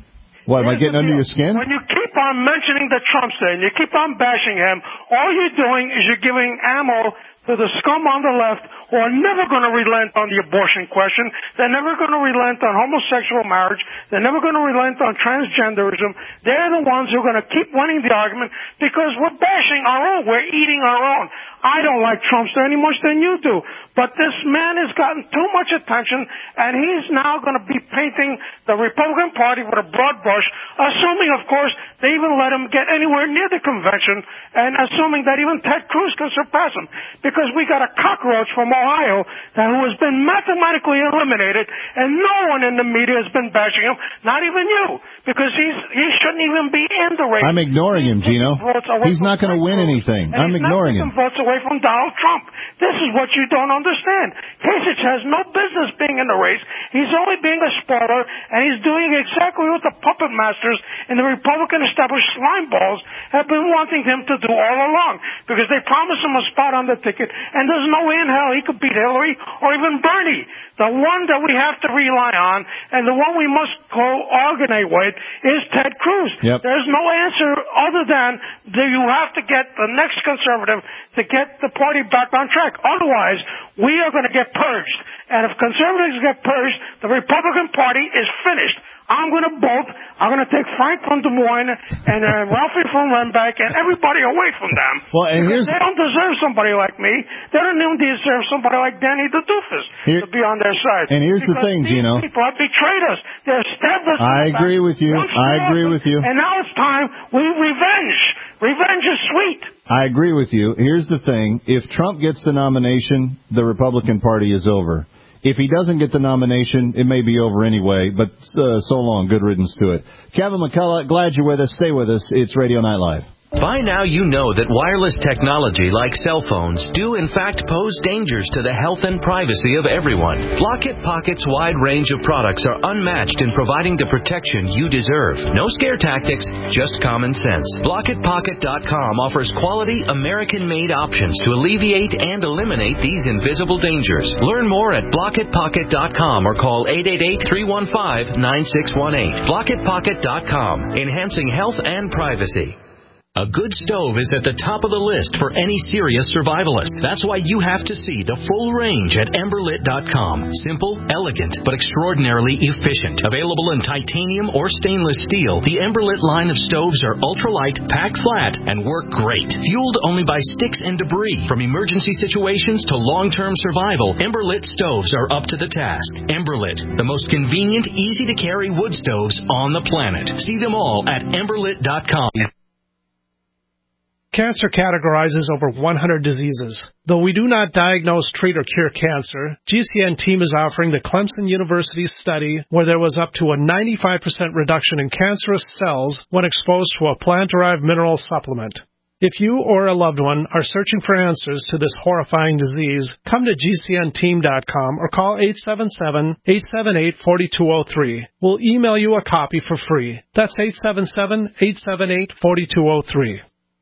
What, am I getting under your skin? When you keep on mentioning the Trumpster and you keep on bashing him, all you're doing is you're giving ammo to the scum on the left who are never going to relent on the abortion question. They're never going to relent on homosexual marriage. They're never going to relent on transgenderism. They're the ones who are going to keep winning the argument because we're bashing our own. We're eating our own. I don't like Trumpster any much than you do. But this man has gotten too much attention, and he's now going to be painting the Republican Party with a broad brush, assuming, of course, they even let him get anywhere near the convention, and assuming that even Ted Cruz can surpass him. Because we got a cockroach from Ohio that, who has been mathematically eliminated, and no one in the media has been bashing him, not even you, because he's he shouldn't even be in the race. I'm ignoring him, Gino. He's not going to win anything. I'm ignoring him. Votes away from Donald Trump. This is what you don't understand. Kasich has no business being in the race. He's only being a spoiler, and he's doing exactly what the puppet masters in the Republican established slime balls have been wanting him to do all along, because they promised him a spot on the ticket, and there's no way in hell he could beat Hillary or even Bernie. The one that we have to rely on, and the one we must co-organize with, is Ted Cruz. Yep. There's no answer other than that you have to get the next conservative to get the party back on track. Otherwise, we are going to get purged. And if conservatives get purged, the Republican Party is finished. I'm going to bolt. I'm going to take Frank from Des Moines and uh, Ralphie from Renbeck and everybody away from them. Well, and here's they don't deserve somebody like me. They don't even deserve somebody like Danny the Doofus Here, to be on their side. And here's because the thing, these Gino. People have betrayed us. They're stabbed us. I agree with you. I agree with you. And now it's time we revenge. Revenge is sweet. I agree with you. Here's the thing. If Trump gets the nomination, the Republican Party is over. If he doesn't get the nomination, it may be over anyway, but uh, so long. Good riddance to it. Kevin McCullough, glad you're with us. Stay with us. It's Radio Night Live. By now you know that wireless technology like cell phones do in fact pose dangers to the health and privacy of everyone. Blockit Pocket's wide range of products are unmatched in providing the protection you deserve. No scare tactics, just common sense. Blockit Pocket dot com offers quality American-made options to alleviate and eliminate these invisible dangers. Learn more at Blockit Pocket dot com or call eight eight eight, three one five, nine six one eight. Blockit Pocket dot com, enhancing health and privacy. A good stove is at the top of the list for any serious survivalist. That's why you have to see the full range at Emberlit dot com. Simple, elegant, but extraordinarily efficient. Available in titanium or stainless steel, the Emberlit line of stoves are ultralight, pack flat, and work great. Fueled only by sticks and debris. From emergency situations to long-term survival, Emberlit stoves are up to the task. Emberlit, the most convenient, easy-to-carry wood stoves on the planet. See them all at Emberlit dot com. Cancer categorizes over one hundred diseases. Though we do not diagnose, treat, or cure cancer, G C N team is offering the Clemson University study where there was up to a ninety-five percent reduction in cancerous cells when exposed to a plant-derived mineral supplement. If you or a loved one are searching for answers to this horrifying disease, come to G C N team dot com or call eight seven seven, eight seven eight, four two zero three. We'll email you a copy for free. That's eight seven seven, eight seven eight, four two zero three.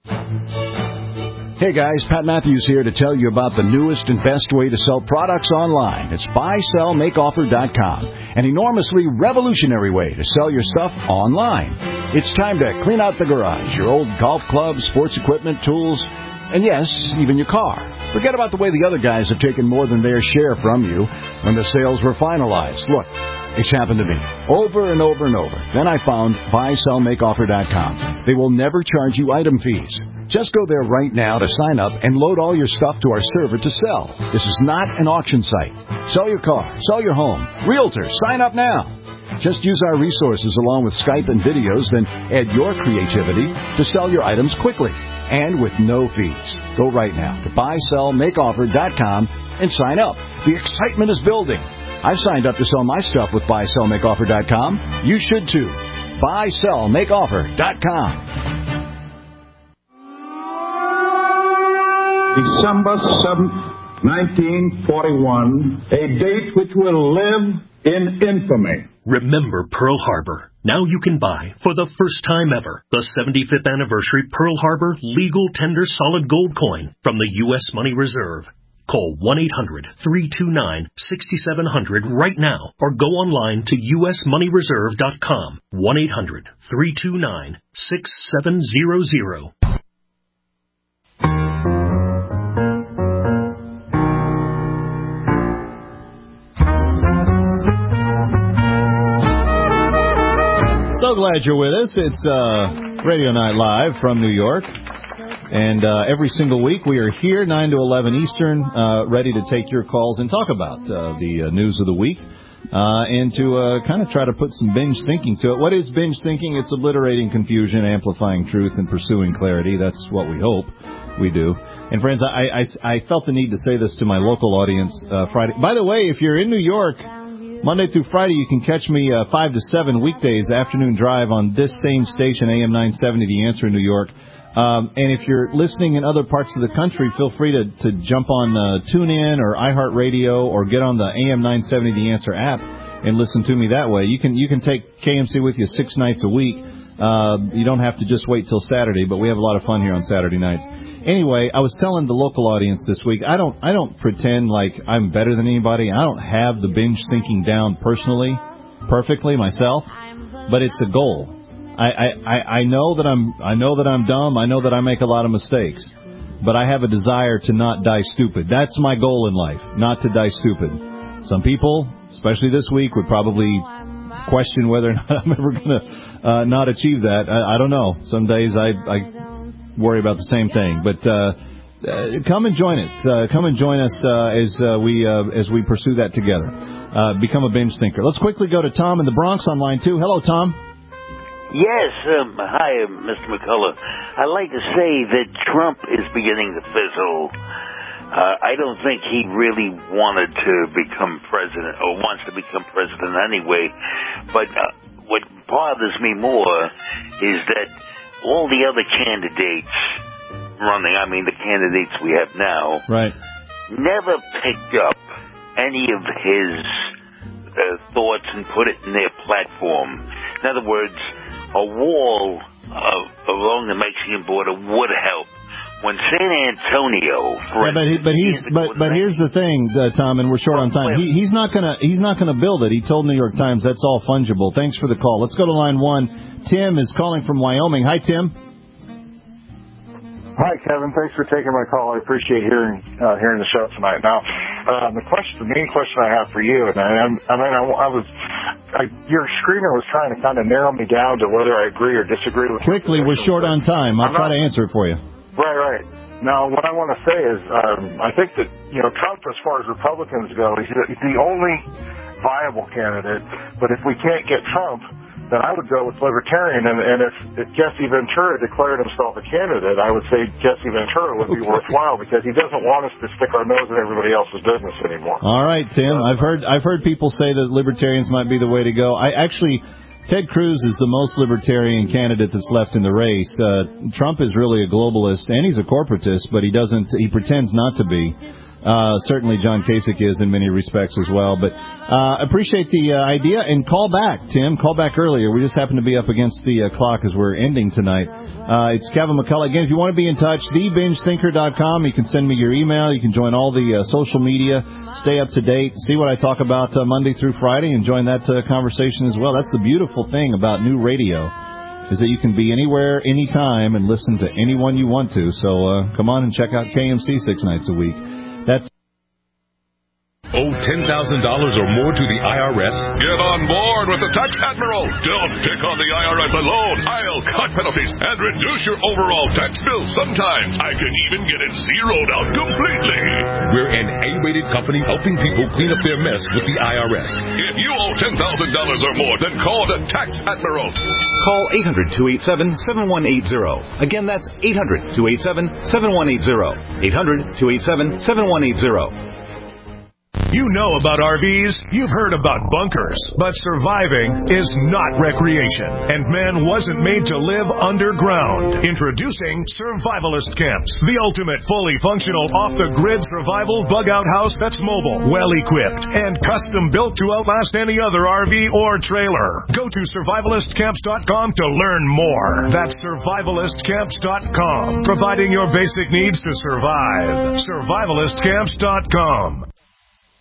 Hey guys, Pat Matthews here to tell you about the newest and best way to sell products online. It's buy sell make offer dot com, an enormously revolutionary way to sell your stuff online. It's time to clean out the garage, your old golf clubs, sports equipment, tools, and yes, even your car. Forget about the way the other guys have taken more than their share from you when the sales were finalized. Look, it's happened to me over and over and over. Then I found buy sell make offer dot com. They will never charge you item fees. Just go there right now to sign up and load all your stuff to our server to sell. This is not an auction site. Sell your car, sell your home. Realtor, sign up now. Just use our resources along with Skype and videos, then add your creativity to sell your items quickly and with no fees. Go right now to buy sell make offer dot com and sign up. The excitement is building. I've signed up to sell my stuff with buy sell make offer dot com. You should too. buy sell make offer dot com. December seventh, nineteen forty-one, a date which will live in infamy. Remember Pearl Harbor. Now you can buy, for the first time ever, the seventy-fifth anniversary Pearl Harbor legal tender solid gold coin from the U S Money Reserve. Call one eight hundred three two nine six seven zero zero right now or go online to U S money reserve dot com. one eight hundred three two nine six seven zero zero. So glad you're with us. It's uh, Radio Night Live from New York. And uh, every single week we are here, nine to eleven Eastern, uh, ready to take your calls and talk about uh, the uh, news of the week uh, and to uh, kind of try to put some binge thinking to it. What is binge thinking? It's obliterating confusion, amplifying truth, and pursuing clarity. That's what we hope we do. And friends, I, I, I felt the need to say this to my local audience uh, Friday. By the way, if you're in New York, Monday through Friday, you can catch me uh, five to seven weekdays, afternoon drive on this same station, A M nine seventy, The Answer in New York. Um, and if you're listening in other parts of the country, feel free to, to jump on uh, TuneIn or iHeartRadio or get on the A M nine seventy The Answer app and listen to me that way. You can you can take K M C with you six nights a week. Uh, you don't have to just wait till Saturday, but we have a lot of fun here on Saturday nights. Anyway, I was telling the local audience this week, I don't I don't pretend like I'm better than anybody. I don't have the binge thinking down personally, perfectly myself, but it's a goal. I, I, I know that I'm I know that I'm dumb. I know that I make a lot of mistakes, but I have a desire to not die stupid. That's my goal in life, not to die stupid. Some people, especially this week, would probably question whether or not I'm ever going to uh, not achieve that. I, I don't know. Some days I, I worry about the same thing. But uh, uh, come and join it. Uh, come and join us uh, as uh, we uh, as we pursue that together. Uh, become a binge thinker. Let's quickly go to Tom in the Bronx on line two. Hello, Tom. Yes, um, hi, Mister McCullough. I'd like to say that Trump is beginning to fizzle. Uh, I don't think he really wanted to become president, or wants to become president anyway. But uh, what bothers me more is that all the other candidates running, I mean the candidates we have now, right, never picked up any of his uh, thoughts and put it in their platform. In other words, a wall uh, along the Mexican border would help. When San Antonio, for yeah, but he, but he's but but here's the thing, uh, Tom, and we're short on time. He, he's not gonna he's not gonna build it. He told New York Times that's all fungible. Thanks for the call. Let's go to line one. Tim is calling from Wyoming. Hi, Tim. Hi, Kevin. Thanks for taking my call. I appreciate hearing uh, hearing the show tonight. Now, uh, the question, the main question I have for you, and I, I mean, I, I was, I, your screener was trying to kind of narrow me down to whether I agree or disagree with. Quickly, we're short on time. I'll try to answer it for you. Right, right. Now, what I want to say is, um, I think that you know Trump, as far as Republicans go, he's the, he's the only viable candidate. But if we can't get Trump, then I would go with Libertarian. And, and if, if Jesse Ventura declared himself a candidate, I would say Jesse Ventura would be okay. worthwhile because he doesn't want us to stick our nose in everybody else's business anymore. All right, Tim. I've heard I've heard people say that Libertarians might be the way to go. I actually, Ted Cruz is the most Libertarian candidate that's left in the race. Uh, Trump is really a globalist, and he's a corporatist, but he doesn't. He pretends not to be. Uh, certainly John Kasich is in many respects as well. But uh, appreciate the uh, idea, and call back, Tim. Call back earlier. We just happen to be up against the uh, clock as we're ending tonight. Uh, it's Kevin McCullough. Again, if you want to be in touch, the binge thinker dot com. You can send me your email. You can join all the uh, social media. Stay up to date. See what I talk about uh, Monday through Friday and join that uh, conversation as well. That's the beautiful thing about new radio, is that you can be anywhere, anytime, and listen to anyone you want to. So uh, come on and check out K M C six nights a week. That's Owe ten thousand dollars or more to the I R S? Get on board with the Tax Admiral. Don't pick on the I R S alone. I'll cut penalties and reduce your overall tax bill. Sometimes I can even get it zeroed out completely. We're an A-rated company helping people clean up their mess with the I R S. If you owe ten thousand dollars or more, then call the Tax Admiral. Call eight hundred, two eight seven, seven one eight zero. Again, that's eight hundred, two eight seven, seven one eight zero. eight hundred, two eight seven, seven one eight zero. You know about R Vs, you've heard about bunkers, but surviving is not recreation, and man wasn't made to live underground. Introducing Survivalist Camps, the ultimate fully functional off-the-grid survival bug-out house that's mobile, well-equipped, and custom-built to outlast any other R V or trailer. Go to survivalist camps dot com to learn more. That's survivalist camps dot com, providing your basic needs to survive. survivalist camps dot com.